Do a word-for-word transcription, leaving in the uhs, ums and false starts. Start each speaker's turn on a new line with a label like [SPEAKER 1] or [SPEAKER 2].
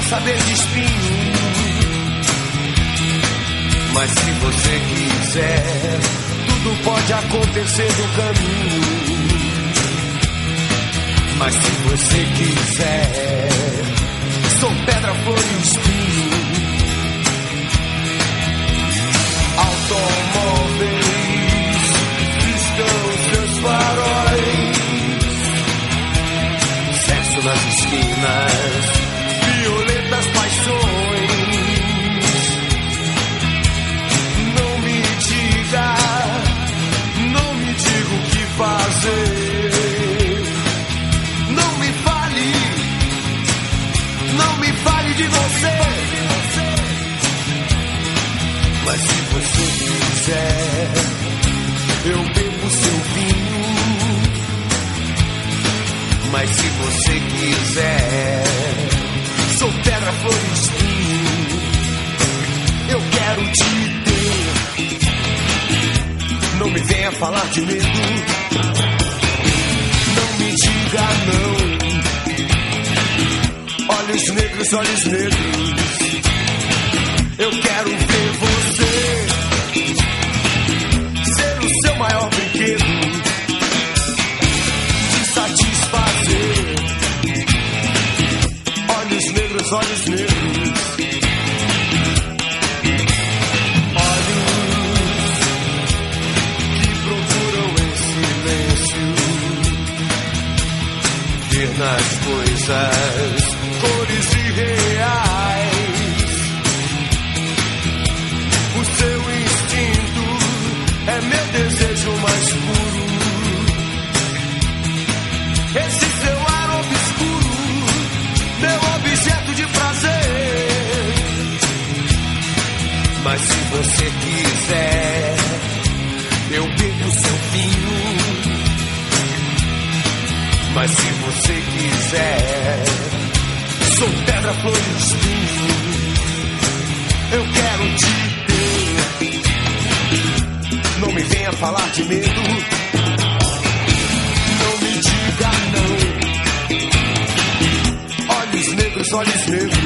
[SPEAKER 1] saber de espinho. Mas se você quiser, tudo pode acontecer no caminho. Mas se você quiser, sou pedra, flor e espinho. Automóveis piscam seus faróis, sexo nas esquinas, violentas paixões. Não me diga, não me diga o que fazer. Não me fale, não me fale de você. Mas se você quiser, eu bebo seu vinho. Mas se você quiser, sou pedra, flor e espinho. Eu quero te ter. Não me venha falar de medo. Não me diga não. Olhos negros, olhos negros. Eu quero ver você ser o seu maior brinquedo, te satisfazer. Olhos negros, olhos negros. Olhos que procuram em silêncio ver nas coisas cores irreais. Seu instinto é meu desejo mais puro. Esse seu ar obscuro, meu objeto de prazer. Mas se você quiser, eu bebo seu vinho. Mas se você quiser, sou pedra, flor e espinho. Eu quero te não me venha falar de medo. Não me diga não. Olhos negros, olhos negros.